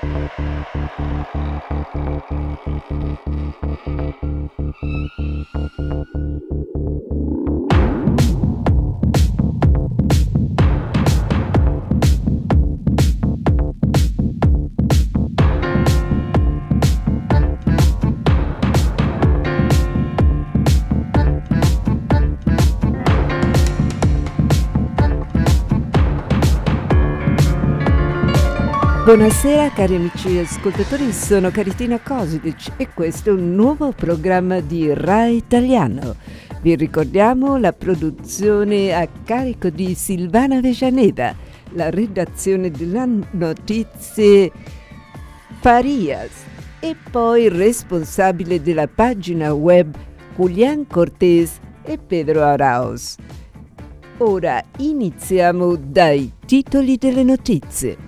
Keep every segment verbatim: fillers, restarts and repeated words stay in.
Buonasera cari amici ascoltatori, sono Caritina Kosidic e questo è un nuovo programma di Rai Italiano. Vi ricordiamo la produzione a carico di Silvana Vejaneda, la redazione delle notizie Farias e poi il responsabile della pagina web Julián Cortés e Pedro Arauz. Ora iniziamo dai titoli delle notizie.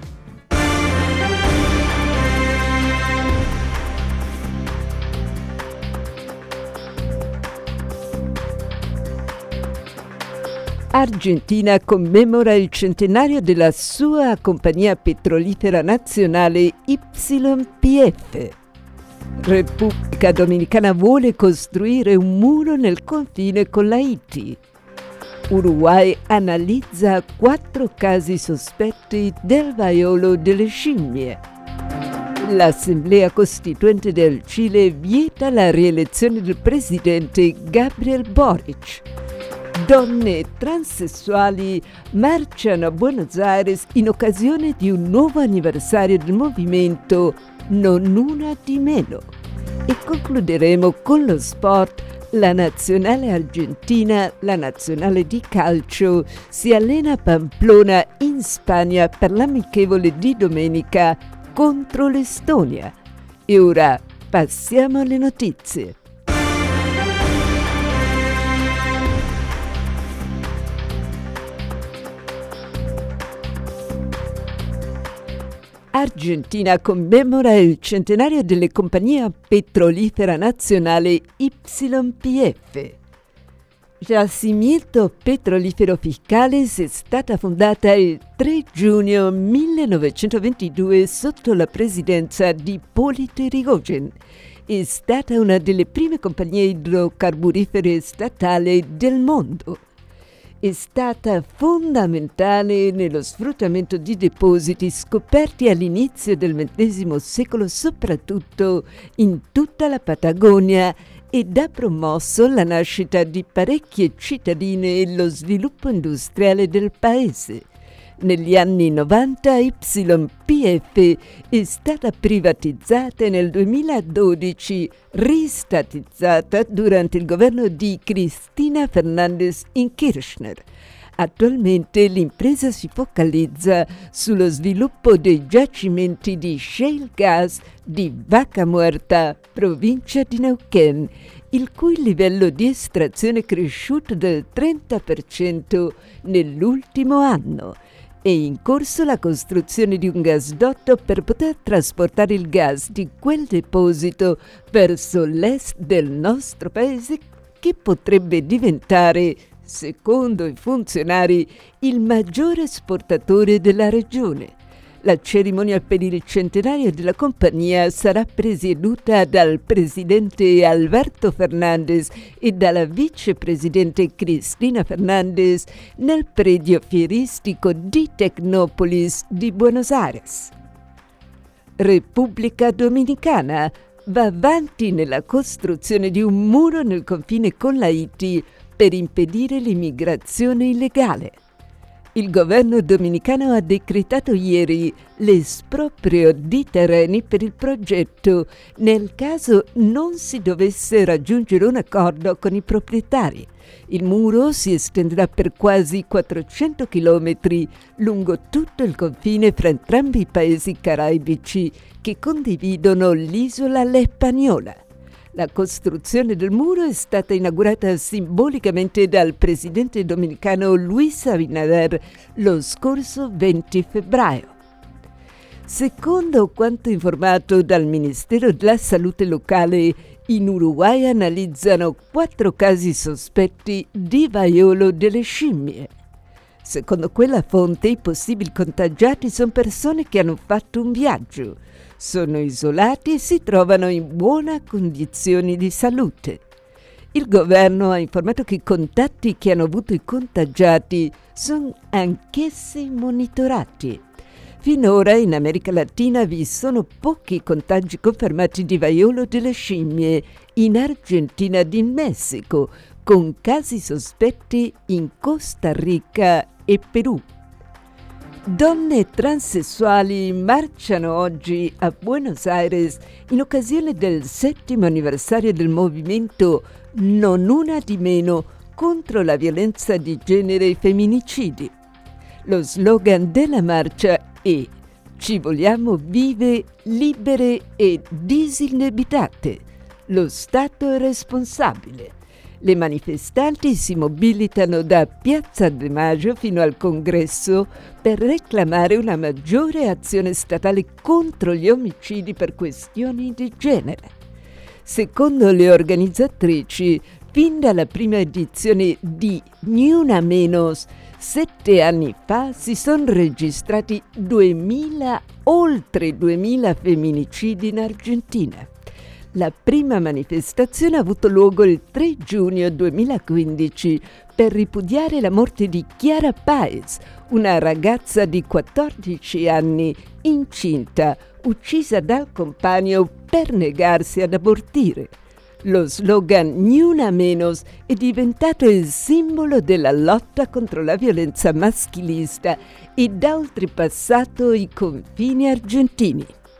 Argentina commemora il centenario della sua compagnia petrolifera nazionale Y P F. Repubblica Dominicana vuole costruire un muro nel confine con l'Haiti. Uruguay analizza quattro casi sospetti del vaiolo delle scimmie. L'Assemblea Costituente del Cile vieta la rielezione del presidente Gabriel Boric. Donne transessuali marciano a Buenos Aires in occasione di un nuovo anniversario del movimento Non Una di Meno. E concluderemo con lo sport. La nazionale argentina, la nazionale di calcio, si allena a Pamplona in Spagna per l'amichevole di domenica contro l'Estonia. E ora passiamo alle notizie. Argentina commemora il centenario della compagnia petrolifera nazionale Y P F. Giacimento Petrolifero Fiscales è stata fondata il tre giugno millenovecentoventidue sotto la presidenza di Hipólito Yrigoyen. È stata una delle prime compagnie idrocarburifere statali del mondo. È stata fondamentale nello sfruttamento di depositi scoperti all'inizio del ventesimo secolo, soprattutto in tutta la Patagonia, ed ha promosso la nascita di parecchie cittadine e lo sviluppo industriale del paese. Negli anni novanta Y P F è stata privatizzata e nel duemiladodici ristatizzata durante il governo di Cristina Fernández in Kirchner. Attualmente l'impresa si focalizza sullo sviluppo dei giacimenti di shale gas di Vaca Muerta, provincia di Neuquén, il cui livello di estrazione è cresciuto del trenta per cento nell'ultimo anno. È in corso la costruzione di un gasdotto per poter trasportare il gas di quel deposito verso l'est del nostro paese, che potrebbe diventare, secondo i funzionari, il maggiore esportatore della regione. La cerimonia per il centenario della compagnia sarà presieduta dal presidente Alberto Fernández e dalla vicepresidente Cristina Fernández nel predio fieristico di Tecnópolis di Buenos Aires. Repubblica Dominicana va avanti nella costruzione di un muro nel confine con l'Haiti per impedire l'immigrazione illegale. Il governo dominicano ha decretato ieri l'esproprio di terreni per il progetto nel caso non si dovesse raggiungere un accordo con i proprietari. Il muro si estenderà per quasi quattrocento chilometri lungo tutto il confine fra entrambi i paesi caraibici che condividono l'isola L'Espagnola. La costruzione del muro è stata inaugurata simbolicamente dal presidente dominicano Luis Abinader lo scorso venti febbraio. Secondo quanto informato dal Ministero della Salute locale, in Uruguay analizzano quattro casi sospetti di vaiolo delle scimmie. Secondo quella fonte, i possibili contagiati sono persone che hanno fatto un viaggio, sono isolati e si trovano in buona condizione di salute. Il governo ha informato che i contatti che hanno avuto i contagiati sono anch'essi monitorati. Finora in America Latina vi sono pochi contagi confermati di vaiolo delle scimmie, in Argentina ed in Messico, con casi sospetti in Costa Rica e Perù. Donne transessuali marciano oggi a Buenos Aires in occasione del settimo anniversario del movimento Non una di meno contro la violenza di genere e i femminicidi. Lo slogan della marcia è "Ci vogliamo vive, libere e disindebitate. Lo Stato è responsabile". Le manifestanti si mobilitano da Piazza de Maggio fino al Congresso per reclamare una maggiore azione statale contro gli omicidi per questioni di genere. Secondo le organizzatrici, fin dalla prima edizione di Ni Una Menos, sette anni fa si sono registrati duemila, oltre duemila femminicidi in Argentina. La prima manifestazione ha avuto luogo il tre giugno duemilaquindici per ripudiare la morte di Chiara Páez, una ragazza di quattordici anni, incinta, uccisa dal compagno per negarsi ad abortire. Lo slogan Ni Una Menos è diventato il simbolo della lotta contro la violenza maschilista ed ha oltrepassato i confini argentini.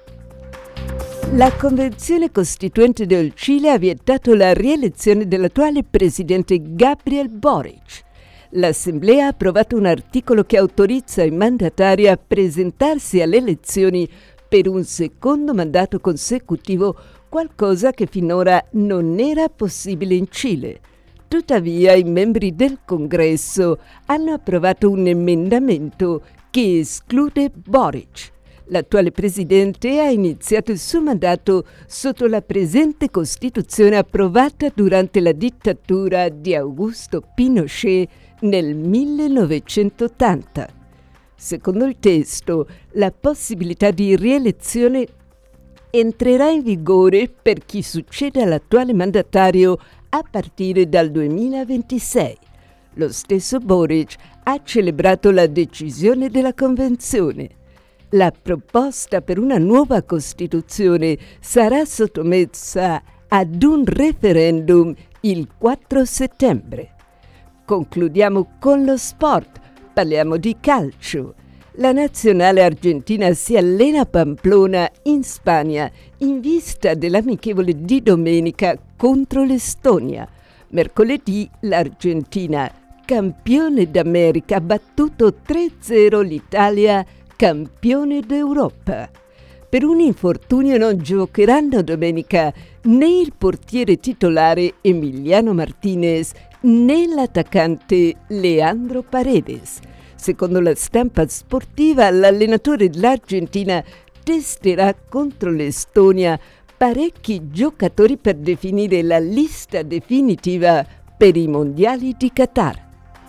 La Convenzione Costituente del Cile ha vietato la rielezione dell'attuale presidente Gabriel Boric. L'Assemblea ha approvato un articolo che autorizza i mandatari a presentarsi alle elezioni per un secondo mandato consecutivo, qualcosa che finora non era possibile in Cile. Tuttavia, i membri del Congresso hanno approvato un emendamento che esclude Boric. L'attuale presidente ha iniziato il suo mandato sotto la presente Costituzione approvata durante la dittatura di Augusto Pinochet nel millenovecentottanta. Secondo il testo, la possibilità di rielezione entrerà in vigore per chi succede all'attuale mandatario a partire dal duemilaventisei. Lo stesso Boric ha celebrato la decisione della Convenzione. La proposta per una nuova Costituzione sarà sottomessa ad un referendum il quattro settembre. Concludiamo con lo sport. Parliamo di calcio. La nazionale argentina si allena a Pamplona, in Spagna, in vista dell'amichevole di domenica contro l'Estonia. Mercoledì l'Argentina, campione d'America, ha battuto tre zero l'Italia, campione d'Europa. Per un infortunio non giocheranno domenica né il portiere titolare Emiliano Martinez né l'attaccante Leandro Paredes. Secondo la stampa sportiva, l'allenatore dell'Argentina testerà contro l'Estonia parecchi giocatori per definire la lista definitiva per i mondiali di Qatar.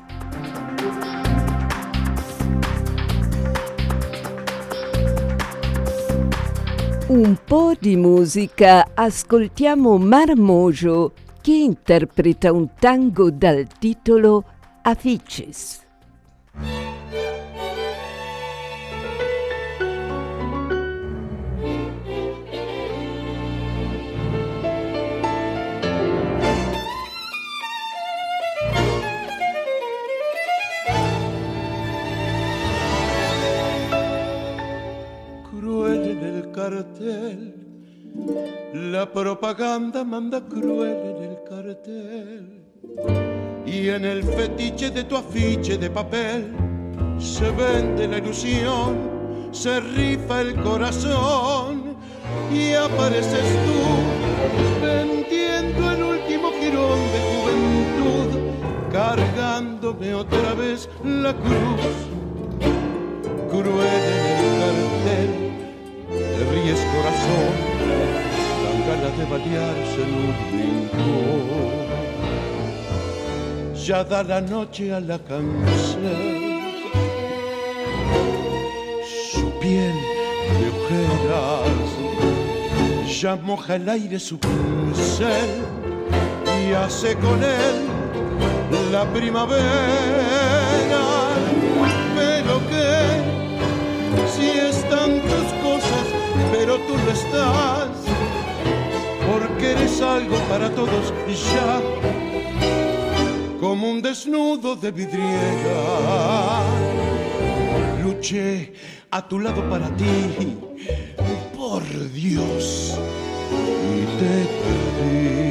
Un po' di musica, ascoltiamo Marmojo che interpreta un tango dal titolo Afiches. Cartel, la propaganda manda cruel en el cartel y en el fetiche de tu afiche de papel se vende la ilusión, se rifa el corazón y apareces tú vendiendo el último jirón de juventud, cargándome otra vez la cruz. Cruel en el cartel te ríes corazón, dan ganas de balearse en un rincón. Ya da la noche a la cancel piel de ojeras ya moja el aire su pincel y hace con él la primavera. Pero que si están tus cosas, pero tú no estás, porque eres algo para todos ya, como un desnudo de vidriera. Luché a tu lado para ti, por Dios, y te perdí.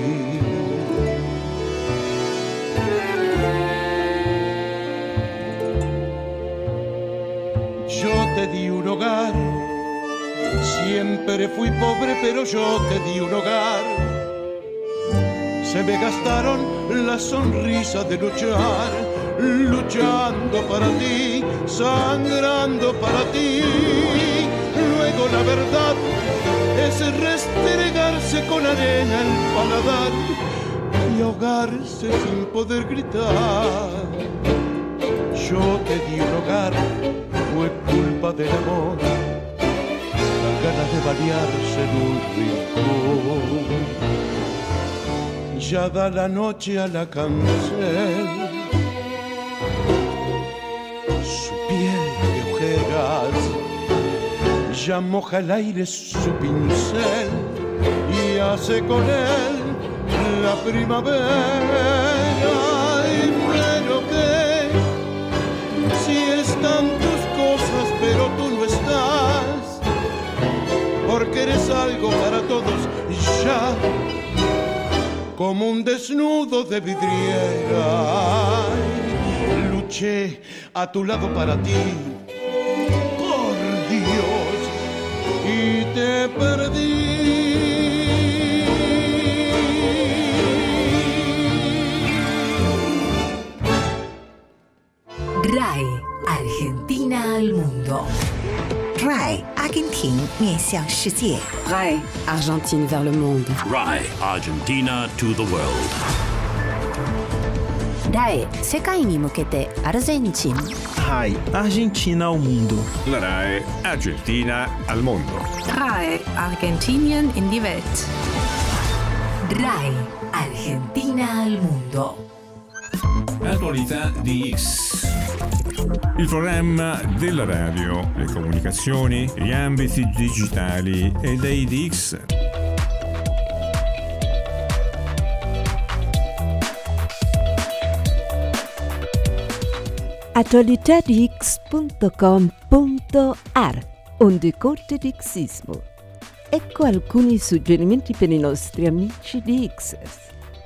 Yo te di un hogar, siempre fui pobre, pero yo te di un hogar. Se me gastaron las sonrisas de luchar, luchando para ti, sangrando para ti. Luego la verdad es restregarse con arena el paladar y ahogarse sin poder gritar. Yo te di un hogar, fue culpa del amor, las ganas de balearse en un rincón. Ya da la noche a la cancel, su piel de ojeras ya moja el aire su pincel y hace con él la primavera. Y pero que si están tus cosas, pero tú no estás, porque eres algo para todos ya, como un desnudo de vidriera. Luché a tu lado para ti, por Dios, y te perdí. R A I Argentina al mundo. R A I Argentine 面向世界 R A I Argentine vers le monde. R A I Argentina to the world. R A I 世界に向けてアルゼンチン。 R A I Argentina al mundo. La R A I Argentina al mondo. R A I Argentinien in die Welt. R A I Argentina al mundo. Attualità di X. Il programma della radio, le comunicazioni, gli ambiti digitali e dei D X. attualità di x punto com punto a r, onde corte di Xismo. Ecco alcuni suggerimenti per i nostri amici di Xers.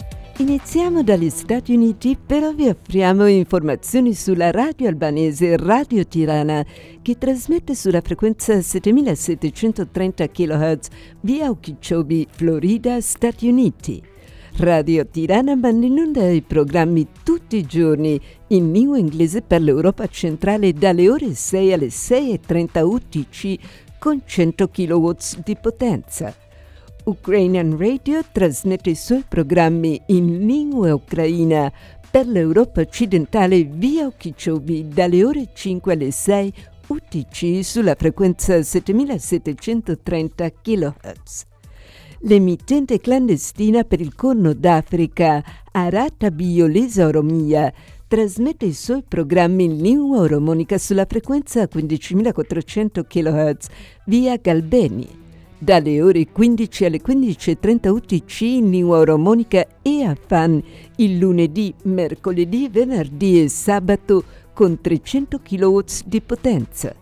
Iniziamo dagli Stati Uniti, però vi offriamo informazioni sulla radio albanese Radio Tirana, che trasmette sulla frequenza settemilasettecentotrenta chilohertz via Okeechobee, Florida, Stati Uniti. Radio Tirana manda in onda i programmi tutti i giorni in lingua inglese per l'Europa centrale dalle ore sei alle sei e trenta U T C con cento chilowatt di potenza. Ukrainian Radio trasmette i suoi programmi in lingua ucraina per l'Europa occidentale via Okeechobee dalle ore cinque alle sei U T C sulla frequenza settemilasettecentotrenta chilohertz. L'emittente clandestina per il Corno d'Africa, Arata Biolesa Oromia, trasmette i suoi programmi in lingua oromonica sulla frequenza quindicimilaquattrocento chilohertz via Galbeni. Dalle ore quindici alle quindici e trenta U T C in lingua oromonica e Afan il lunedì, mercoledì, venerdì e sabato con trecento chilowatt di potenza.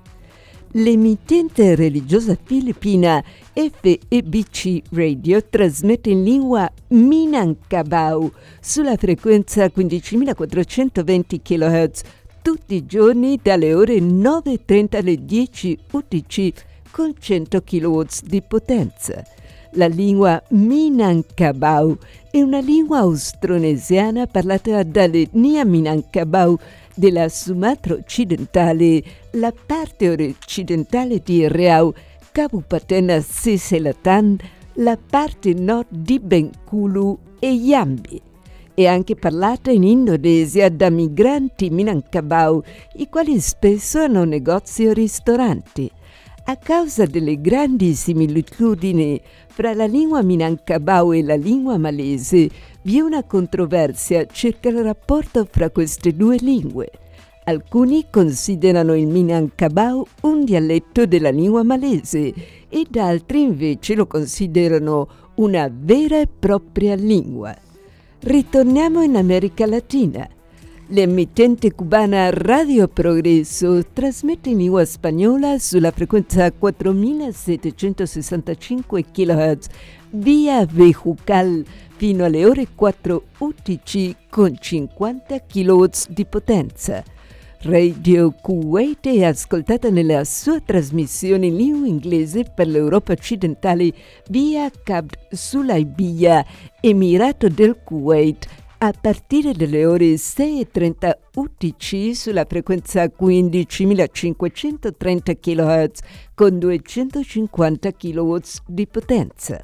L'emittente religiosa filippina F E B C Radio trasmette in lingua Minangkabau sulla frequenza quindicimilaquattrocentoventi chilohertz tutti i giorni dalle ore nove e trenta alle dieci U T C con cento chilowatt di potenza. La lingua Minangkabau è una lingua austronesiana parlata dall'etnia Minangkabau della Sumatra occidentale, la parte occidentale di Riau, Kabupaten Selatan, la parte nord di Bengkulu e Jambi. È anche parlata in Indonesia da migranti Minangkabau, i quali spesso hanno negozi o ristoranti. A causa delle grandi similitudini fra la lingua Minangkabau e la lingua malese, vi è una controversia circa il rapporto fra queste due lingue. Alcuni considerano il Minangkabau un dialetto della lingua malese ed altri invece lo considerano una vera e propria lingua. Ritorniamo in America Latina. L'emittente cubana Radio Progreso trasmette in lingua spagnola sulla frequenza quattromilasettecentosessantacinque chilohertz via Bejucal fino alle ore quattro U T C con cinquanta chilowatt di potenza. Radio Kuwait è ascoltata nella sua trasmissione in lingua inglese per l'Europa occidentale via Cabd Sulaibiya, Emirato del Kuwait, a partire dalle ore sei e trenta U T C sulla frequenza quindicimilacinquecentotrenta chilohertz con duecentocinquanta chilowatt di potenza.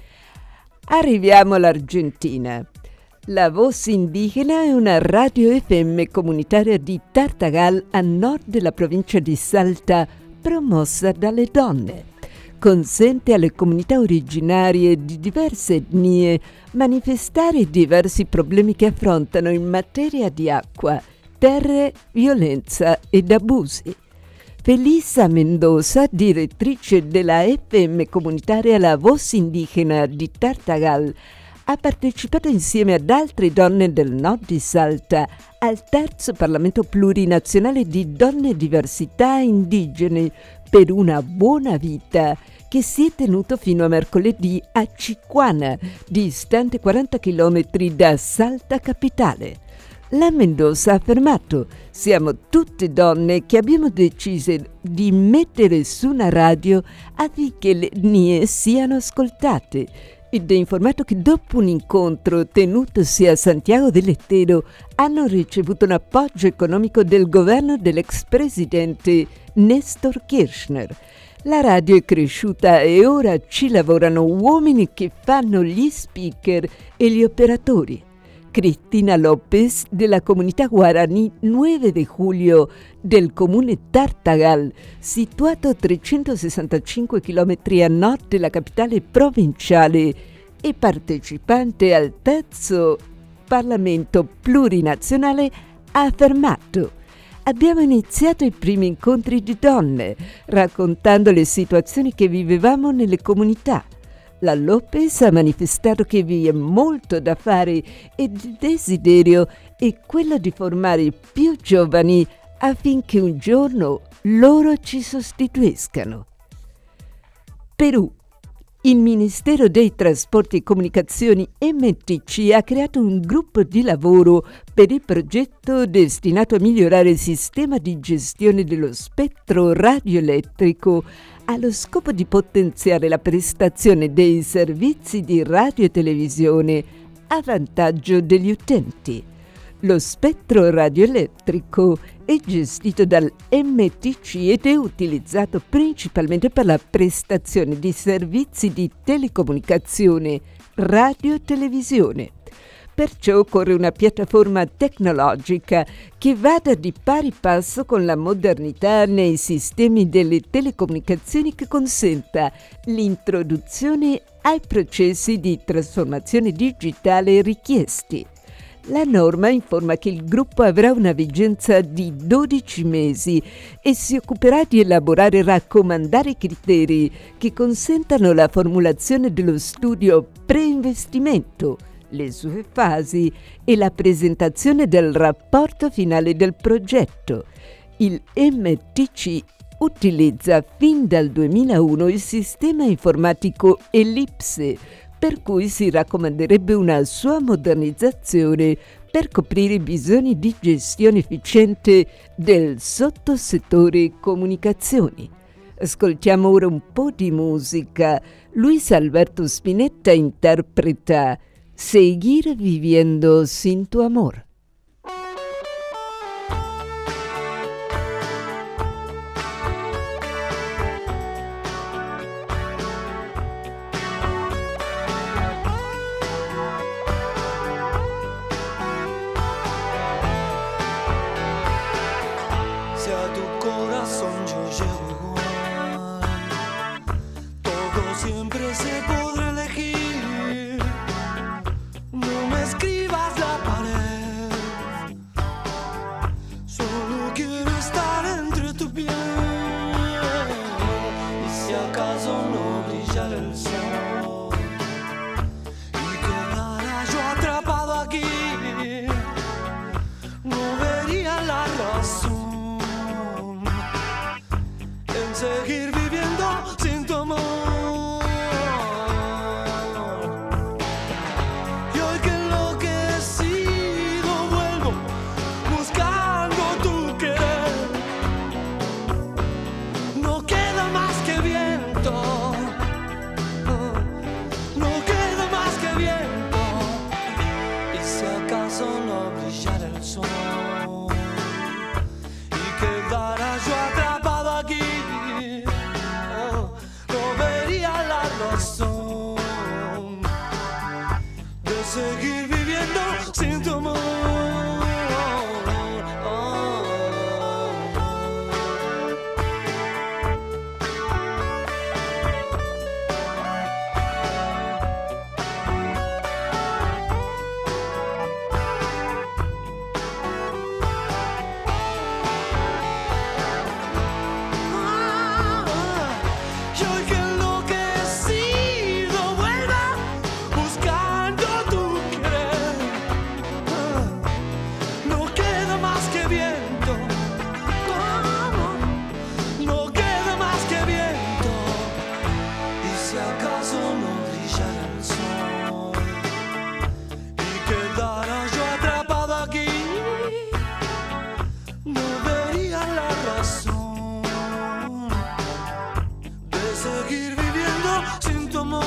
Arriviamo all'Argentina. La Voz Indigena è una radio F M comunitaria di Tartagal a nord della provincia di Salta, promossa dalle donne. Consente alle comunità originarie di diverse etnie manifestare i diversi problemi che affrontano in materia di acqua, terre, violenza ed abusi. Felisa Mendoza, direttrice della F M comunitaria La Voz Indigena di Tartagal, ha partecipato insieme ad altre donne del nord di Salta al terzo Parlamento plurinazionale di donne e diversità indigene per una buona vita, che si è tenuto fino a mercoledì a Chiquana, distante quaranta chilometri da Salta capitale. La Mendoza ha affermato: siamo tutte donne che abbiamo deciso di mettere su una radio affinché le etnie siano ascoltate, ed ha informato che dopo un incontro tenutosi a Santiago del Estero hanno ricevuto un appoggio economico del governo dell'ex presidente Néstor Kirchner. La radio è cresciuta e ora ci lavorano uomini che fanno gli speaker e gli operatori. Cristina López, della comunità Guaraní nove de Julio del comune Tartagal, situato a trecentosessantacinque chilometri a nord della capitale provinciale e partecipante al terzo Parlamento plurinazionale, ha affermato: abbiamo iniziato i primi incontri di donne, raccontando le situazioni che vivevamo nelle comunità. La López ha manifestato che vi è molto da fare e il desiderio è quello di formare più giovani affinché un giorno loro ci sostituiscano. Perù. Il Ministero dei Trasporti e Comunicazioni M T C ha creato un gruppo di lavoro per il progetto destinato a migliorare il sistema di gestione dello spettro radioelettrico allo scopo di potenziare la prestazione dei servizi di radio e televisione a vantaggio degli utenti. Lo spettro radioelettrico è gestito dal M T C ed è utilizzato principalmente per la prestazione di servizi di telecomunicazione, radio e televisione. Perciò occorre una piattaforma tecnologica che vada di pari passo con la modernità nei sistemi delle telecomunicazioni, che consenta l'introduzione ai processi di trasformazione digitale richiesti. La norma informa che il gruppo avrà una vigenza di dodici mesi e si occuperà di elaborare e raccomandare criteri che consentano la formulazione dello studio pre-investimento, le sue fasi e la presentazione del rapporto finale del progetto. Il M T C utilizza fin dal duemilauno il sistema informatico Ellipse, per cui si raccomanderebbe una sua modernizzazione per coprire i bisogni di gestione efficiente del sottosettore comunicazioni. Ascoltiamo ora un po' di musica. Luis Alberto Spinetta interpreta Seguir viviendo sin tu amor. No siempre se podrá elegir. No me escribas la pared. Solo quiero estar entre tu piel. Y si acaso no brillara el sol y quedara yo atrapado aquí, no vería la razón en seguir viviendo sin tu amor. Y hoy que enloquecido vuelvo buscando tu querer, no queda más que viento, no queda más que viento. Y si acaso no brillara el sol y quedara yo atrapado aquí, no vería la razón de seguir viviendo sin tu amor. Y hoy que enloquecido vuelva buscando tu querer, no queda más que viento, no queda más que viento. Y si acaso no brillara el sol y quedara yo atrapado aquí, no vería la razón de seguir viviendo sin tu amor.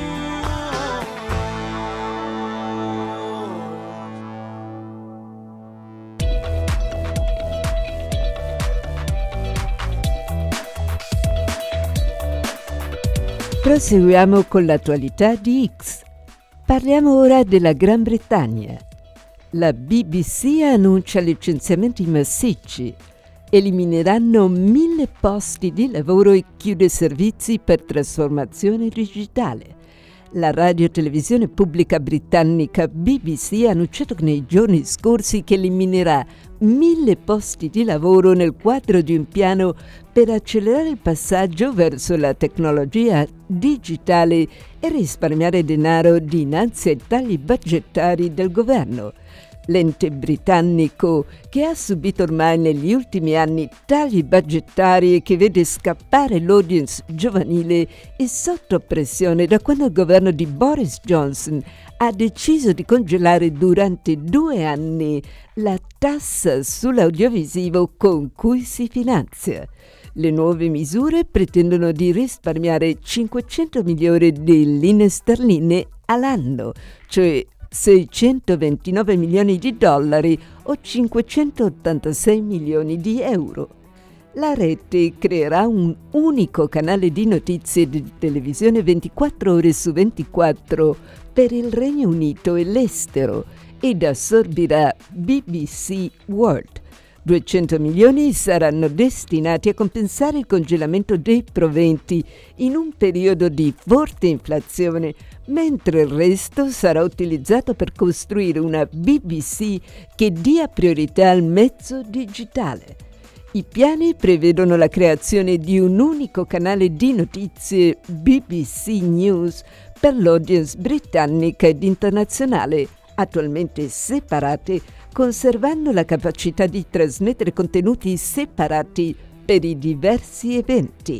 Proseguiamo con l'attualità di X. Parliamo ora della Gran Bretagna. La B B C annuncia licenziamenti massicci. Elimineranno mille posti di lavoro e chiude servizi per trasformazione digitale. La radio-televisione pubblica britannica B B C ha annunciato nei giorni scorsi che eliminerà mille posti di lavoro nel quadro di un piano per accelerare il passaggio verso la tecnologia digitale e risparmiare denaro dinanzi ai tagli budgetari del governo. L'ente britannico, che ha subito ormai negli ultimi anni tagli budgetari e che vede scappare l'audience giovanile, è sotto pressione da quando il governo di Boris Johnson ha deciso di congelare durante due anni la tassa sull'audiovisivo con cui si finanzia. Le nuove misure pretendono di risparmiare cinquecento milioni di lire sterline all'anno, cioè seicentoventinove milioni di dollari o cinquecentottantasei milioni di euro. La rete creerà un unico canale di notizie di televisione ventiquattro ore su ventiquattro per il Regno Unito e l'estero ed assorbirà B B C World. duecento milioni saranno destinati a compensare il congelamento dei proventi in un periodo di forte inflazione, mentre il resto sarà utilizzato per costruire una B B C che dia priorità al mezzo digitale. I piani prevedono la creazione di un unico canale di notizie B B C News per l'audience britannica ed internazionale, attualmente separate, conservando la capacità di trasmettere contenuti separati per i diversi eventi.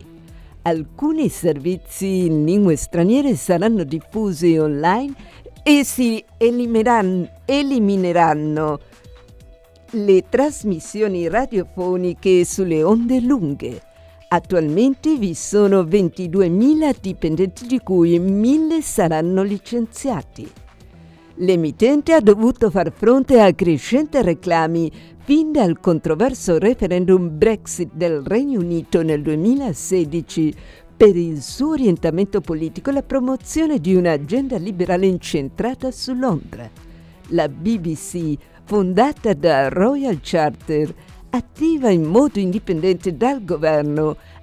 Alcuni servizi in lingue straniere saranno diffusi online e si elimineranno, elimineranno le trasmissioni radiofoniche sulle onde lunghe. Attualmente vi sono ventiduemila dipendenti, di cui mille saranno licenziati. L'emittente ha dovuto far fronte a crescenti reclami fin dal controverso referendum Brexit del Regno Unito nel duemilasedici per il suo orientamento politico e la promozione di un'agenda liberale incentrata su Londra. La B B C, fondata da Royal Charter, attiva in modo indipendente dal governo,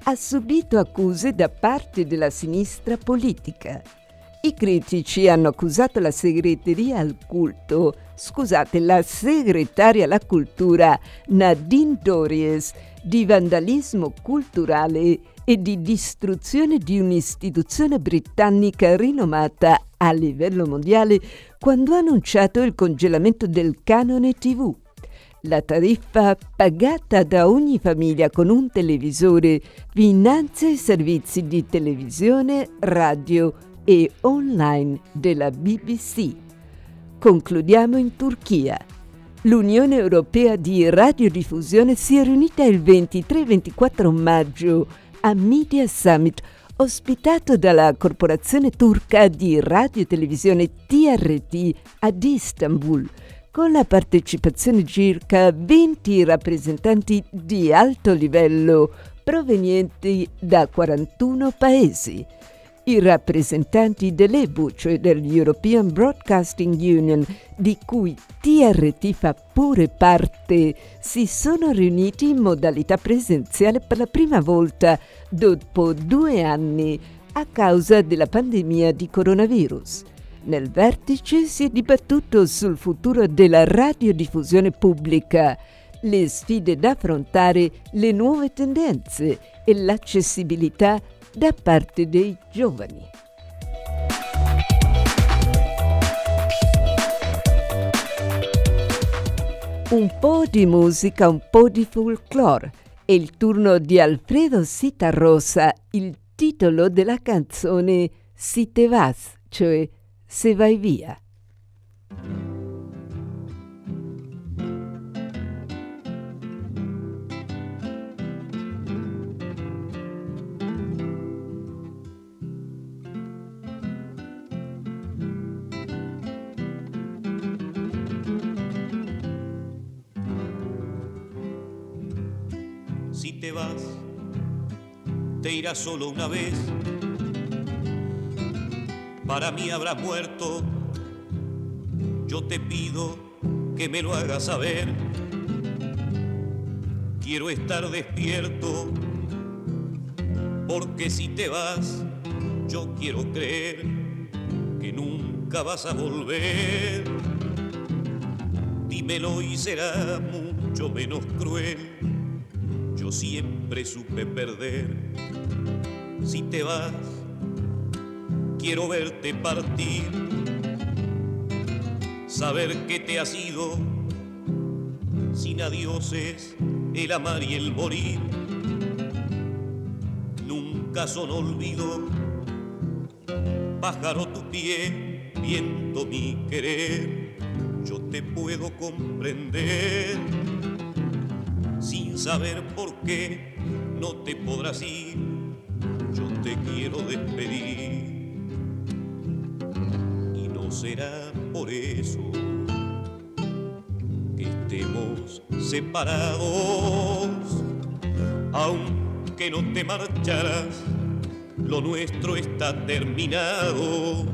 ha subito accuse da parte della sinistra politica. I critici hanno accusato la segreteria al culto, scusate, la segretaria alla cultura Nadine Dorries di vandalismo culturale e di distruzione di un'istituzione britannica rinomata a livello mondiale quando ha annunciato il congelamento del canone tivù. La tariffa pagata da ogni famiglia con un televisore finanzia i servizi di televisione, radio e online della B B C. Concludiamo in Turchia. L'Unione Europea di Radiodiffusione si è riunita il ventitré e ventiquattro maggio a Media Summit, ospitato dalla corporazione turca di radio e televisione T R T ad Istanbul, con la partecipazione di circa venti rappresentanti di alto livello provenienti da quarantuno paesi. I rappresentanti dell'E B U, cioè dell'European Broadcasting Union, di cui T R T fa pure parte, si sono riuniti in modalità presenziale per la prima volta dopo due anni a causa della pandemia di coronavirus. Nel vertice si è dibattuto sul futuro della radiodiffusione pubblica, le sfide da affrontare, le nuove tendenze e l'accessibilità da parte dei giovani. Un po' di musica, un po' di folklore. È il turno di Alfredo Citarrosa, il titolo della canzone Si te vas, cioè Se vai via. Si te vas, te irás solo una vez. Para mí habrás muerto. Yo te pido que me lo hagas saber. Quiero estar despierto, porque si te vas, yo quiero creer que nunca vas a volver. Dímelo y será mucho menos cruel. Yo siempre supe perder. Si te vas, quiero verte partir, saber que te has ido, sin adioses, el amar y el morir. Nunca son olvido, pájaro tu pie, viento mi querer. Yo te puedo comprender, sin saber por qué no te podrás ir. Yo te quiero despedir. Será por eso que estemos separados, aunque no te marcharás, lo nuestro está terminado.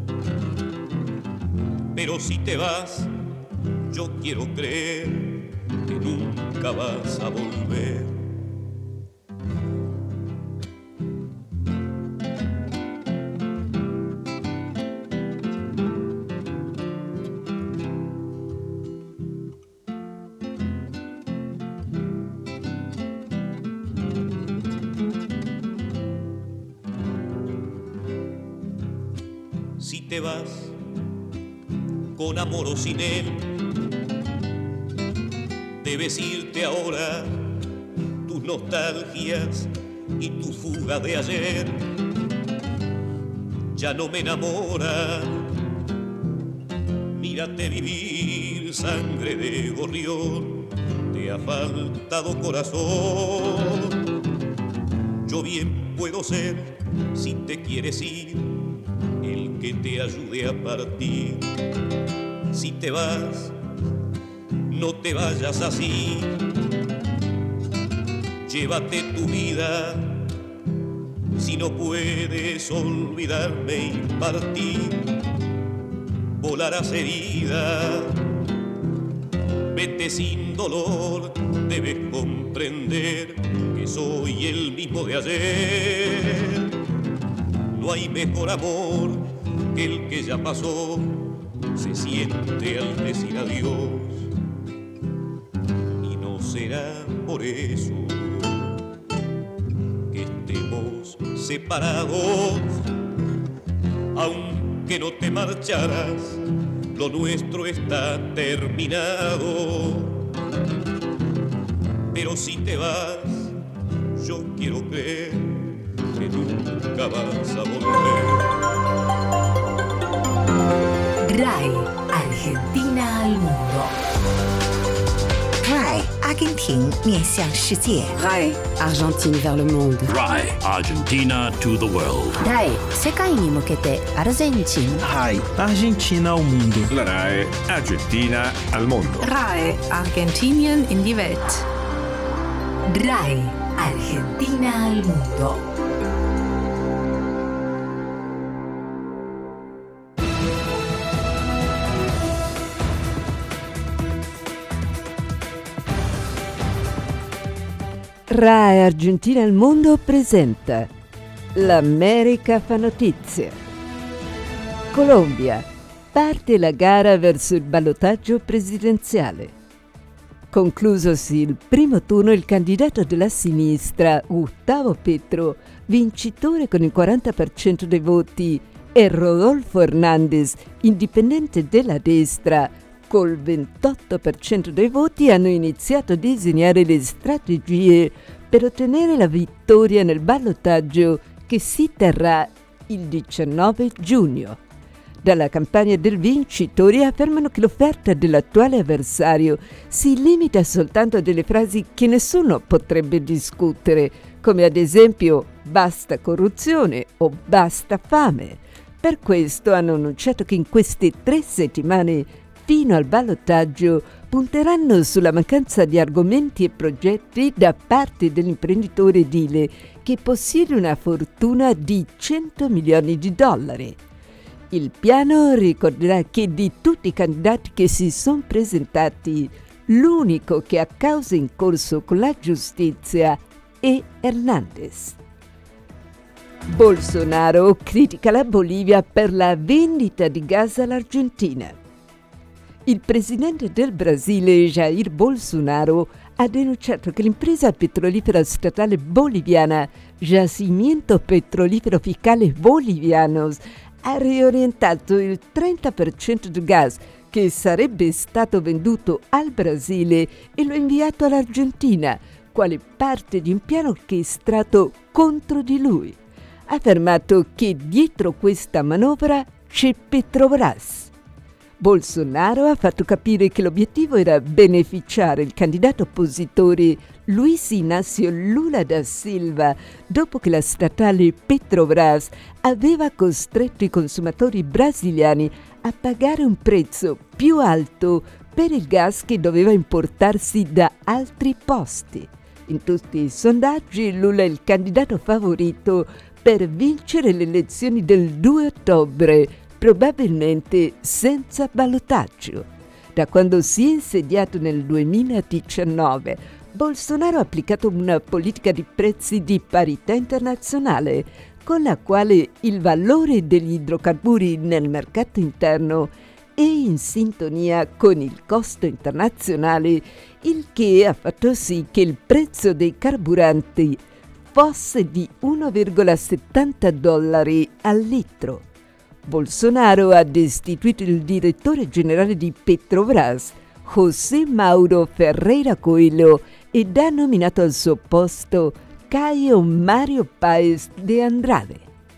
Pero si te vas, yo quiero creer que nunca vas a volver. Si te vas, con amor o sin él, debes irte ahora, tus nostalgias y tu fuga de ayer ya no me enamoran. Mírate vivir, sangre de gorrión, te ha faltado corazón. Yo bien puedo ser, si te quieres ir, el que te ayude a partir. Si te vas, no te vayas así. Llévate tu vida, si no puedes olvidarme y partir. Volarás herida, vete sin dolor, debes comprender que que soy el mismo de ayer. No hay mejor amor que el que ya pasó, se siente al decir adiós. Y no será por eso que estemos separados, aunque no te marcharas, lo nuestro está terminado. Pero si te vas, yo quiero creer que nunca vas a volver. RAI, Argentina al mundo. RAI, 阿根廷面向世界。 RAI, Argentine vers le monde. RAI, Argentina to the world. RAI, 世界に向けてアルゼンチン。 RAI, Argentina ao mundo. La RAI Argentina al mondo. RAI, Argentinien in die Welt. RAI, Argentina al mundo. RAI Argentina al mondo presenta L'America fa notizia. Colombia. Parte la gara verso il ballottaggio presidenziale. Conclusosi il primo turno, il candidato della sinistra, Gustavo Petro, vincitore con il quaranta per cento dei voti, e Rodolfo Hernández, indipendente della destra, col ventotto per cento dei voti, hanno iniziato a disegnare le strategie per ottenere la vittoria nel ballottaggio che si terrà il diciannove giugno. Dalla campagna del vincitore affermano che l'offerta dell'attuale avversario si limita soltanto a delle frasi che nessuno potrebbe discutere, come ad esempio basta corruzione o basta fame. Per questo hanno annunciato che in queste tre settimane fino al ballottaggio punteranno sulla mancanza di argomenti e progetti da parte dell'imprenditore edile che possiede una fortuna di cento milioni di dollari. Il piano ricorderà che di tutti i candidati che si sono presentati, l'unico che ha causa in corso con la giustizia è Hernández. Bolsonaro critica la Bolivia per la vendita di gas all'Argentina. Il presidente del Brasile, Jair Bolsonaro, ha denunciato che l'impresa petrolifera statale boliviana, Yacimiento Petrolífero Fiscales Bolivianos, ha riorientato il trenta per cento del gas che sarebbe stato venduto al Brasile e lo inviato all'Argentina, quale parte di un piano orchestrato contro di lui. Ha affermato che dietro questa manovra c'è Petrobras. Bolsonaro ha fatto capire che l'obiettivo era beneficiare il candidato oppositore Luiz Inácio Lula da Silva dopo che la statale Petrobras aveva costretto i consumatori brasiliani a pagare un prezzo più alto per il gas che doveva importarsi da altri posti. In tutti i sondaggi Lula è il candidato favorito per vincere le elezioni del due ottobre, probabilmente senza ballottaggio. Da quando si è insediato nel duemiladiciannove, Bolsonaro ha applicato una politica di prezzi di parità internazionale, con la quale il valore degli idrocarburi nel mercato interno è in sintonia con il costo internazionale, il che ha fatto sì che il prezzo dei carburanti fosse di uno virgola settanta dollari al litro. Bolsonaro ha destituito il direttore generale di Petrobras, José Mauro Ferreira Coelho, ed ha nominato al suo posto Caio Mario Paes de Andrade.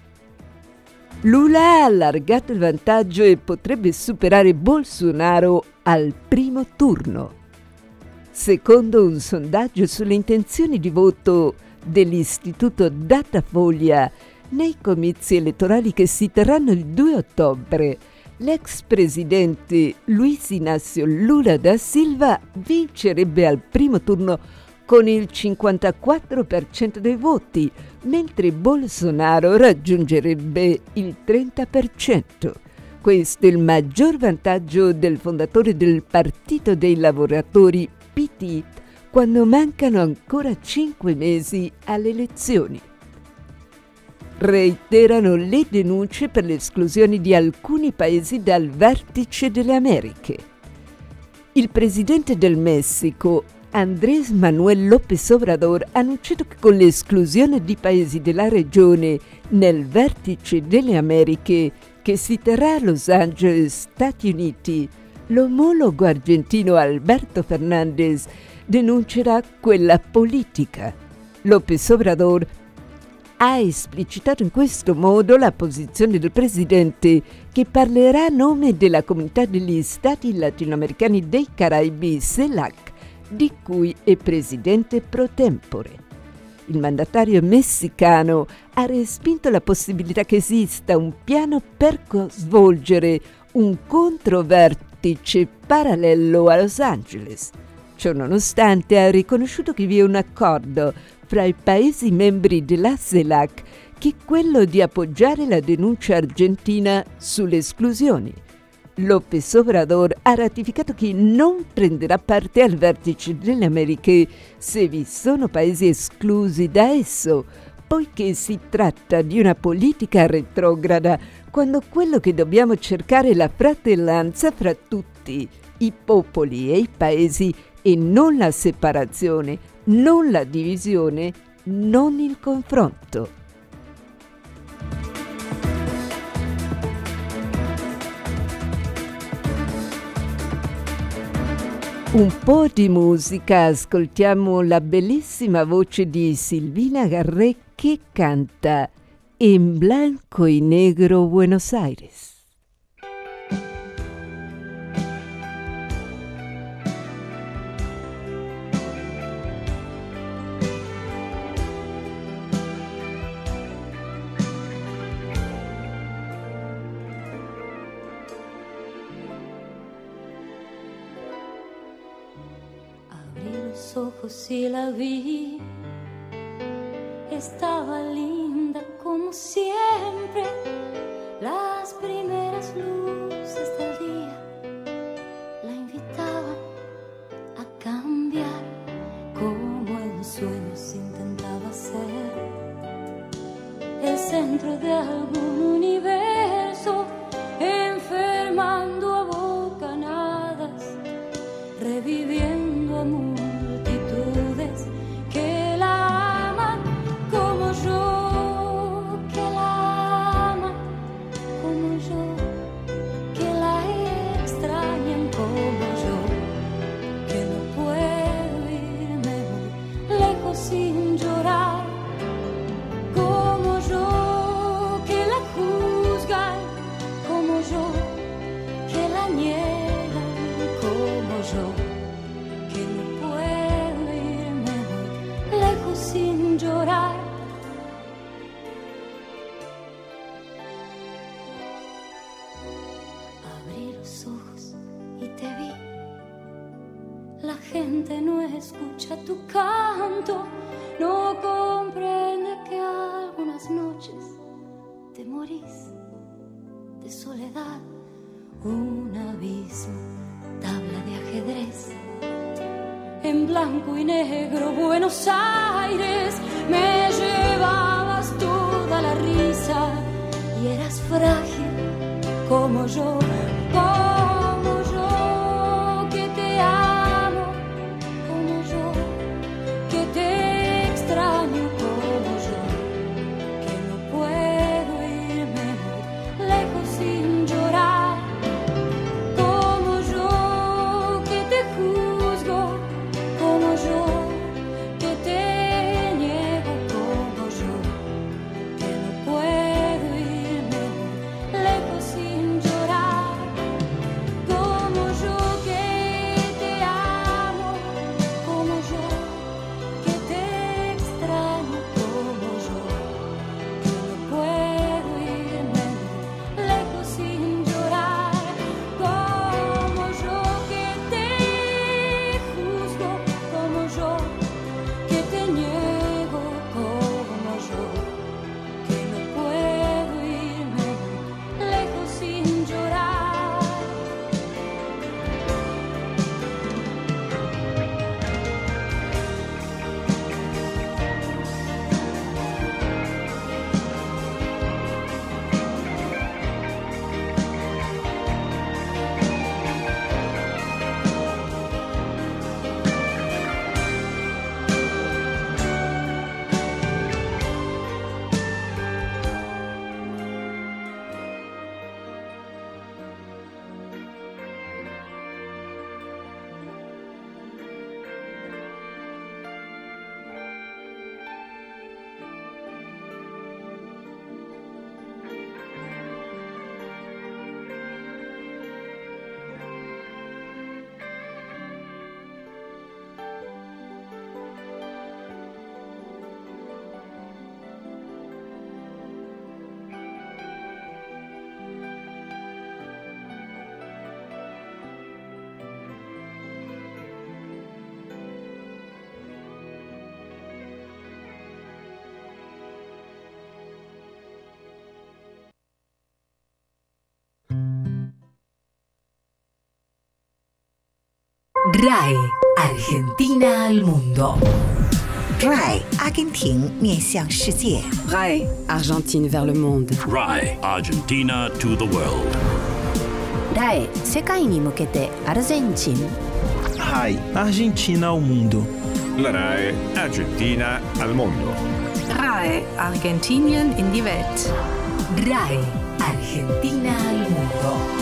Lula ha allargato il vantaggio e potrebbe superare Bolsonaro al primo turno. Secondo un sondaggio sulle intenzioni di voto dell'istituto Datafolia, nei comizi elettorali che si terranno il due ottobre, l'ex presidente Luiz Inácio Lula da Silva vincerebbe al primo turno con il cinquantaquattro per cento dei voti, mentre Bolsonaro raggiungerebbe il trenta per cento. Questo è il maggior vantaggio del fondatore del Partito dei Lavoratori P T I, quando mancano ancora cinque mesi alle elezioni. Reiterano le denunce per l'esclusione di alcuni paesi dal Vertice delle Americhe. Il presidente del Messico, Andrés Manuel López Obrador, ha annunciato che con l'esclusione di paesi della regione nel Vertice delle Americhe, che si terrà a Los Angeles, Stati Uniti, l'omologo argentino Alberto Fernández denuncerà quella politica. López Obrador ha esplicitato in questo modo la posizione del presidente, che parlerà a nome della Comunità degli Stati Latinoamericani dei Caraibi, CELAC, di cui è presidente pro tempore. Il mandatario messicano ha respinto la possibilità che esista un piano per svolgere un controvertice parallelo a Los Angeles. Ciò nonostante ha riconosciuto che vi è un accordo fra i Paesi membri della CELAC, che è quello di appoggiare la denuncia argentina sulle esclusioni. López Obrador ha ratificato che non prenderà parte al Vertice delle Americhe se vi sono paesi esclusi da esso, poiché si tratta di una politica retrograda, quando quello che dobbiamo cercare è la fratellanza fra tutti i popoli e i paesi e non la separazione, non la divisione, non il confronto. Un po' di musica, ascoltiamo la bellissima voce di Silvina Garré che canta En blanco y negro Buenos Aires. Ojos y la vi, estaba linda como siempre, las primeras luces del día la invitaban a cambiar, como en sueños intentaba ser el centro de algún universo, enfermando a bocanadas, reviviendo amor que la aman como yo, que la aman como yo, que la extrañan como yo, que no puedo irme muy lejos sin llorar, como yo, que la juzgan como yo, que la niegan como yo. Sin llorar, abrí los ojos y te vi. La gente no escucha tu canto, no comprende que algunas noches te morís de soledad. Un abismo, tabla de ajedrez. En blanco y negro Buenos Aires me llevabas toda la risa y eras frágil como yo, como yo, que te amo, como yo, que te extraño como yo, que no puedo irme muy lejos sin llorar, como yo, que te juzgo como yo, que te niego como yo, que no puedo irme lejos sin llorar. RAI Argentina al mondo. RAI 阿根廷面向世界。 RAI Argentine vers le monde. RAI Argentina to the world. RAI 世界に向けてアルゼンチン。 RAI Argentina al mondo. La RAI Argentina al mondo. RAI Argentinien in die Welt. RAI Argentina al mondo.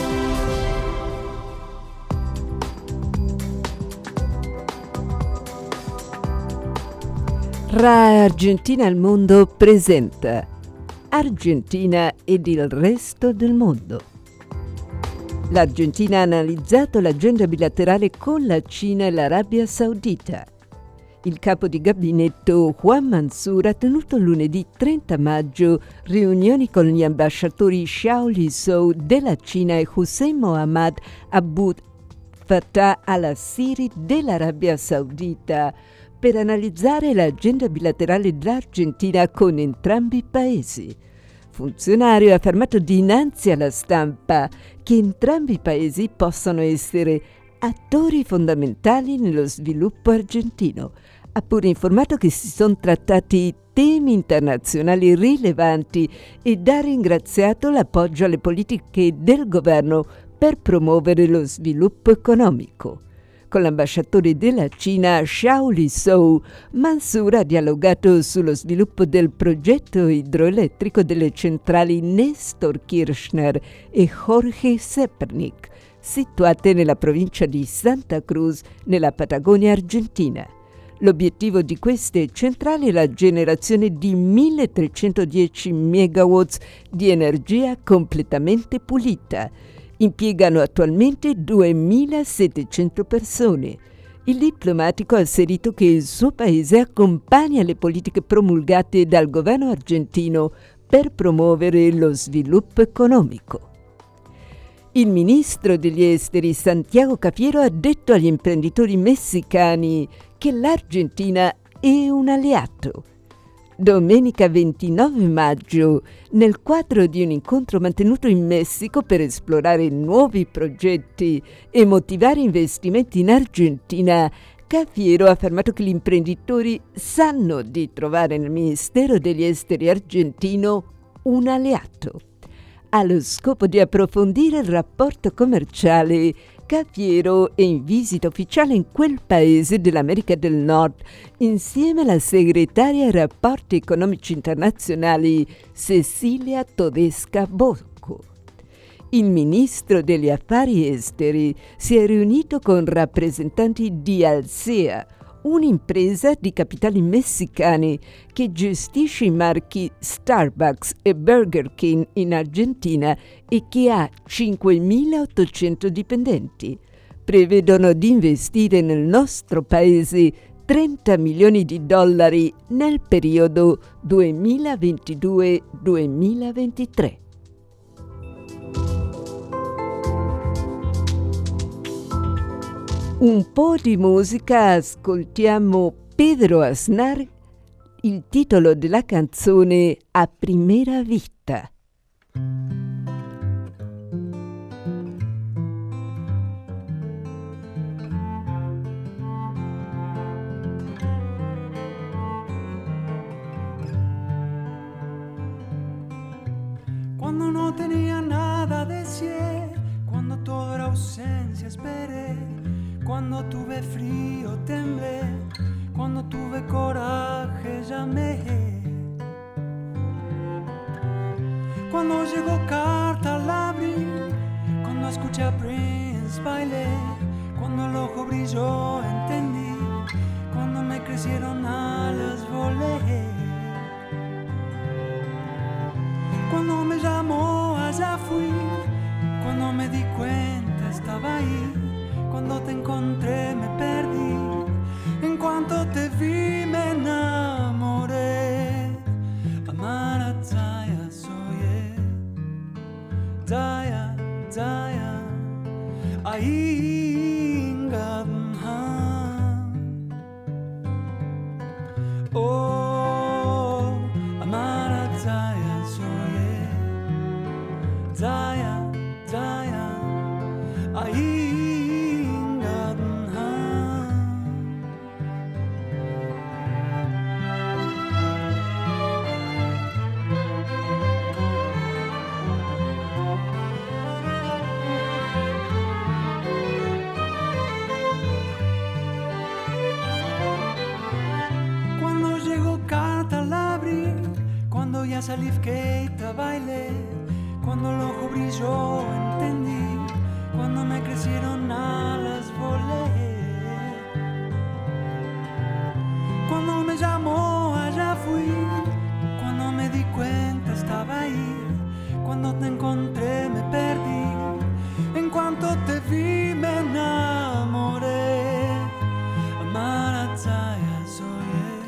RAI Argentina al mondo presenta Argentina ed il resto del mondo. L'Argentina ha analizzato l'agenda bilaterale con la Cina e l'Arabia Saudita. Il capo di gabinetto Juan Mansur ha tenuto lunedì trenta maggio riunioni con gli ambasciatori Xiao Lizhou della Cina e Hussein Mohammad Abud Fattah al-Siri dell'Arabia Saudita per analizzare l'agenda bilaterale dell'Argentina con entrambi i paesi. Funzionario ha affermato dinanzi alla stampa che entrambi i paesi possono essere attori fondamentali nello sviluppo argentino. Ha pure informato che si sono trattati temi internazionali rilevanti ed ha ringraziato l'appoggio alle politiche del governo per promuovere lo sviluppo economico. Con l'ambasciatore della Cina Xiao Lizhou, Mansur ha dialogato sullo sviluppo del progetto idroelettrico delle centrali Nestor Kirchner e Jorge Zepernik, situate nella provincia di Santa Cruz, nella Patagonia argentina. L'obiettivo di queste centrali è la generazione di milletrecentodieci megawatts di energia completamente pulita. Impiegano attualmente duemilasettecento persone. Il diplomatico ha asserito che il suo paese accompagna le politiche promulgate dal governo argentino per promuovere lo sviluppo economico. Il ministro degli esteri Santiago Cafiero ha detto agli imprenditori messicani che l'Argentina è un alleato. Domenica ventinove maggio, nel quadro di un incontro mantenuto in Messico per esplorare nuovi progetti e motivare investimenti in Argentina, Cafiero ha affermato che gli imprenditori sanno di trovare nel Ministero degli Esteri argentino un alleato. Allo scopo di approfondire il rapporto commerciale, Cafiero è in visita ufficiale in quel paese dell'America del Nord insieme alla segretaria ai rapporti economici internazionali Cecilia Todesca Bocco. Il ministro degli affari esteri si è riunito con rappresentanti di Alsea, un'impresa di capitali messicani che gestisce i marchi Starbucks e Burger King in Argentina e che ha cinquemilaottocento dipendenti. Prevedono di investire nel nostro paese trenta milioni di dollari nel periodo duemilaventidue duemilaventitré. Un po' di musica, ascoltiamo Pedro Aznar, il titolo della canzone A Primera Vista. Cuando no tenía nada decir, cuando todo era ausencia esperé, cuando tuve frío temblé, cuando tuve coraje llamé, cuando llegó carta la abrí, cuando escuché a Prince bailé, cuando el ojo brilló entendí, cuando me crecieron alas volé, cuando me llamó allá fui, cuando me di cuenta estaba ahí, cuando te encontré me perdí, en cuanto te vi me enamoré. Amara Zaya soy, Zaya, Zaya, Aingadhan. Oh, Amara Zaya soy, Zaya, Zaya, Aingadhan. salif que te bailé, cuando el ojo brilló entendí, cuando me crecieron alas volé. Cuando me llamó allá fui, cuando me di cuenta estaba ahí, cuando te encontré me perdí, en cuanto te vi me enamoré. Amara Zaya soy,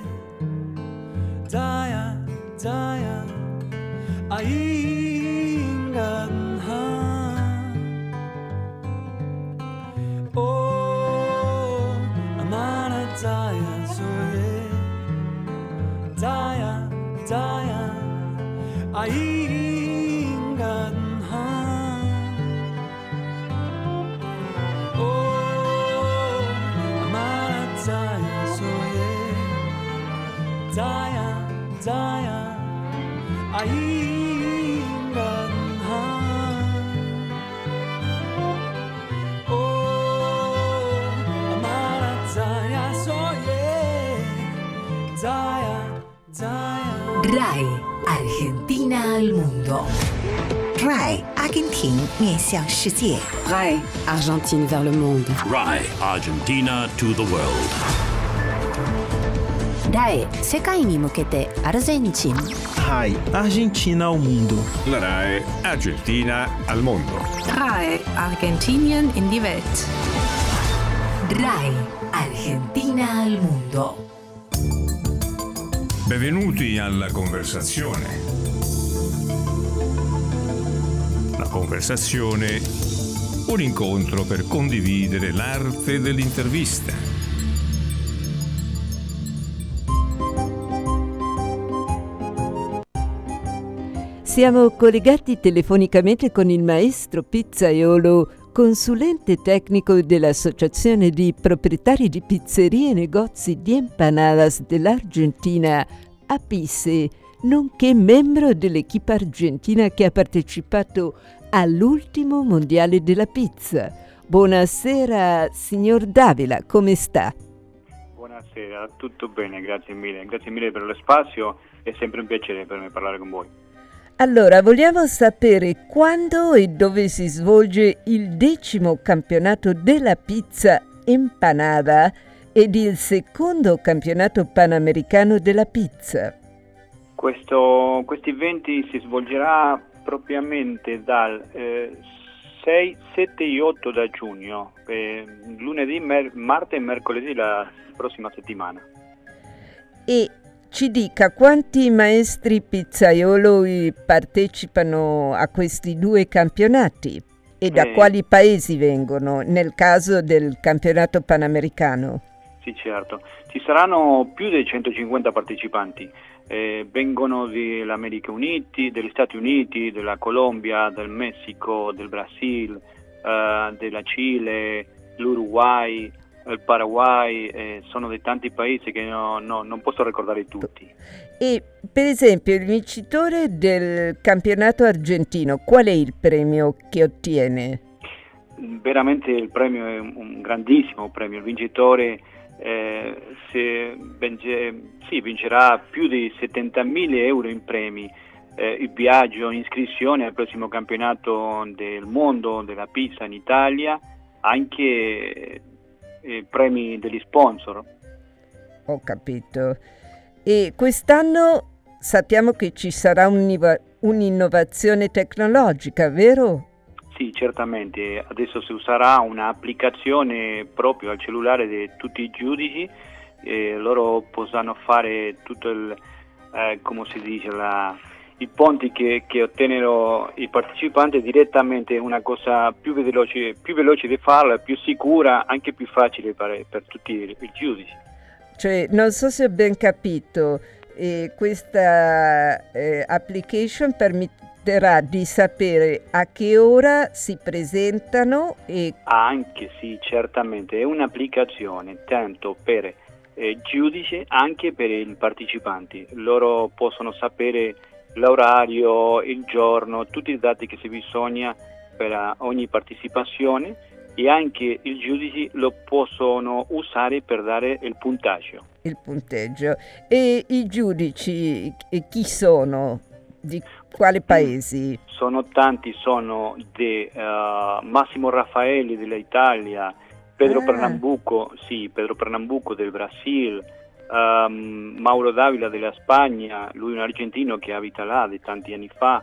Zaya, Zaya, Ainganha. Oh, Amara Zaya soy, Zaya, Zaya, Ainganha. Oh, Amara Zaya soy, Zaya, Zaya, Ainganha. Oh, Amara Zaya soy, Zaya, Zaya. RAI Argentina al mundo. R A I 阿根廷面向世界。 R A I Argentine vers le monde. R A I Argentina to the world. R A I 世界に向けてアルゼンチン。 R A I Argentina ao mundo. La RAI Argentina al mondo. R A I Argentinien in die Welt. R A I Argentina al mondo. Benvenuti alla conversazione. La conversazione, un incontro per condividere l'arte dell'intervista. Siamo collegati telefonicamente con il maestro pizzaiolo, consulente tecnico dell'Associazione di Proprietari di Pizzerie e Negozi di Empanadas dell'Argentina, APICE, nonché membro dell'equipe argentina che ha partecipato all'ultimo Mondiale della Pizza. Buonasera, signor Davila, come sta? Buonasera, tutto bene, grazie mille. Grazie mille per lo spazio, è sempre un piacere per me parlare con voi. Allora, vogliamo sapere quando e dove si svolge il decimo campionato della pizza empanada ed il secondo campionato panamericano della pizza. Questo, questi eventi si svolgerà propriamente dal eh, sei, sette e otto da giugno, eh, lunedì, mer- martedì e mercoledì la prossima settimana. E ci dica quanti maestri pizzaiolo partecipano a questi due campionati e da eh, quali paesi vengono nel caso del campionato panamericano? Sì, certo. Ci saranno più di centocinquanta partecipanti. Eh, vengono dagli America Uniti, degli Stati Uniti, della Colombia, del Messico, del Brasile, eh, della Cile, l'Uruguay, il Paraguay, eh, sono di tanti paesi che no, no, non posso ricordare tutti. E per esempio il vincitore del campionato argentino, qual è il premio che ottiene? Veramente il premio è un grandissimo premio, il vincitore eh, se vince, sì, vincerà più di settantamila euro in premi, eh, il viaggio, iscrizione al prossimo campionato del mondo della pizza in Italia, anche eh, premi degli sponsor. Ho capito. E quest'anno sappiamo che ci sarà un'innovazione tecnologica, vero? Sì, certamente. Adesso si userà un'applicazione proprio al cellulare di tutti i giudici, e loro potranno fare tutto il, eh, come si dice, la, i punti che, che ottengono i partecipanti direttamente, una cosa più veloce, più veloce di farla, più sicura, anche più facile per, per tutti i, i giudici. Cioè, non so se ho ben capito, eh, questa eh, application permetterà di sapere a che ora si presentano e... Anche sì, certamente, è un'applicazione tanto per eh, giudici, anche per i partecipanti. Loro possono sapere l'orario, il giorno, tutti i dati che si bisogna per ogni partecipazione, e anche i giudici lo possono usare per dare il punteggio. Il punteggio. E i giudici chi sono? Di quali paesi? Sono tanti, sono di uh, Massimo Raffaelli dell'Italia, Pedro ah. Pernambuco, sì, Pedro Pernambuco del Brasile, um, Mauro Davila della Spagna, lui è un argentino che abita là di tanti anni fa.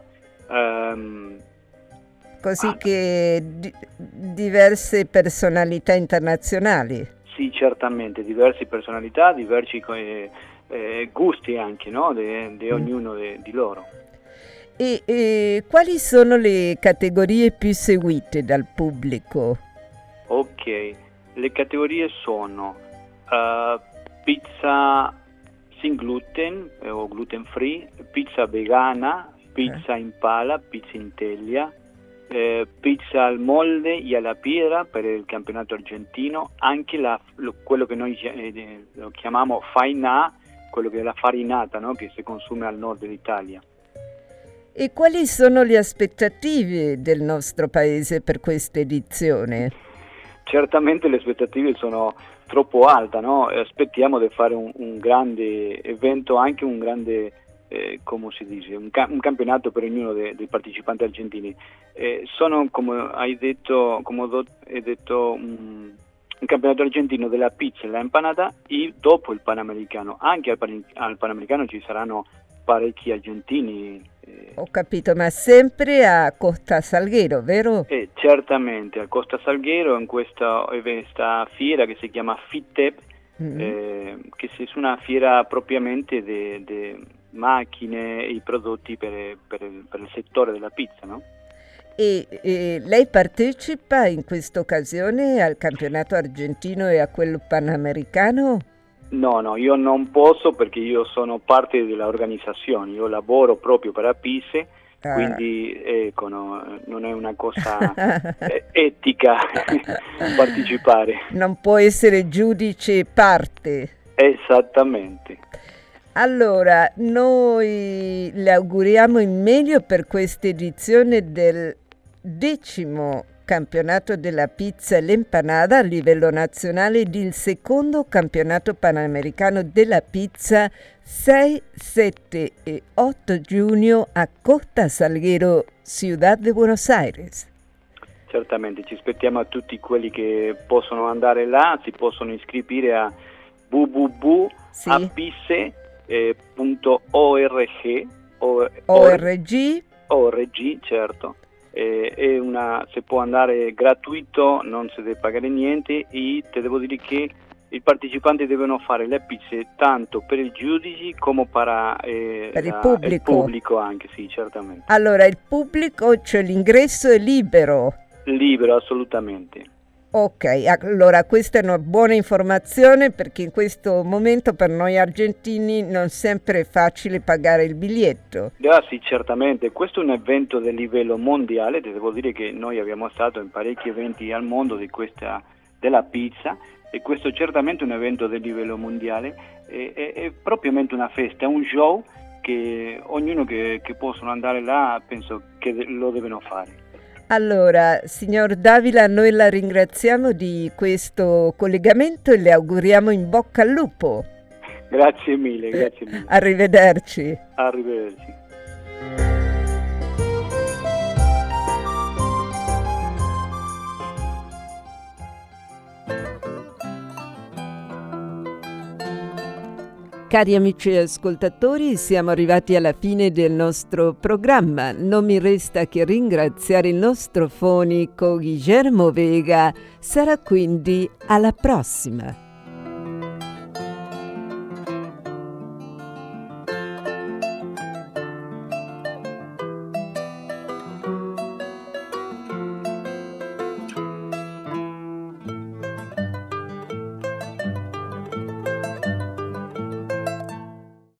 Um, Così ah. che di- diverse personalità internazionali. Sì, certamente, diverse personalità, diversi eh, eh, gusti anche, no? di mm. ognuno de, di loro. E, e quali sono le categorie più seguite dal pubblico? Ok, le categorie sono uh, pizza sin gluten eh, o gluten free, pizza vegana, pizza eh. in pala, pizza in teglia, eh, pizza al molde e alla pietra per il campionato argentino, anche la, lo, quello che noi eh, lo chiamiamo faina, quello che è la farinata, no? Che si consuma al nord dell'Italia. E quali sono le aspettative del nostro paese per questa edizione? Certamente le aspettative sono troppo alte, no? Aspettiamo di fare un, un grande evento, anche un grande, eh, come si dice, un, ca- un campionato per ognuno dei, dei partecipanti argentini. Eh, sono, come hai detto, come ho detto, un, un campionato argentino della pizza e la empanada e dopo il Panamericano. Anche al, pan- al Panamericano ci saranno parecchi argentini. Eh. Ho capito, ma sempre a Costa Salguero, vero? Eh, certamente, a Costa Salguero, in questa, questa fiera che si chiama FITTEP, mm-hmm. eh, che è una fiera propriamente di macchine e prodotti per, per, il, per il settore della pizza, no? E, e lei partecipa in questa occasione al campionato argentino e a quello panamericano? No, no, io non posso perché io sono parte dell'organizzazione, io lavoro proprio per Apisse, ah. quindi ecco, no, non è una cosa etica partecipare. Non può essere giudice parte. Esattamente. Allora, noi le auguriamo il meglio per questa edizione del decimo campionato della pizza e l'empanada a livello nazionale ed il secondo campionato panamericano della pizza sei, sette e otto giugno a Costa Salguero, Ciudad de Buenos Aires. Certamente, ci aspettiamo a tutti quelli che possono andare là, si possono iscrivere a w w w punto apisse punto org org org, certo. Eh, è una, si può andare gratuito, non si deve pagare niente e ti devo dire che i partecipanti devono fare le pizze tanto per i giudici come per, eh, per il, la, pubblico. il pubblico anche, sì, certamente. Allora, il pubblico, cioè l'ingresso è libero? Libero, assolutamente. Ok, allora questa è una buona informazione perché in questo momento per noi argentini non sempre è facile pagare il biglietto. Ah, sì, certamente. Questo è un evento del livello mondiale, devo dire che noi abbiamo stato in parecchi eventi al mondo di questa, della pizza e questo è certamente un evento del livello mondiale, è, è, è propriamente una festa, è un show che ognuno che, che possono andare là penso che lo devono fare. Allora, signor Davila, noi la ringraziamo di questo collegamento e le auguriamo in bocca al lupo. Grazie mille, grazie mille. Arrivederci. Arrivederci. Cari amici ascoltatori, siamo arrivati alla fine del nostro programma. Non mi resta che ringraziare il nostro fonico Guillermo Vega. Sarà quindi alla prossima.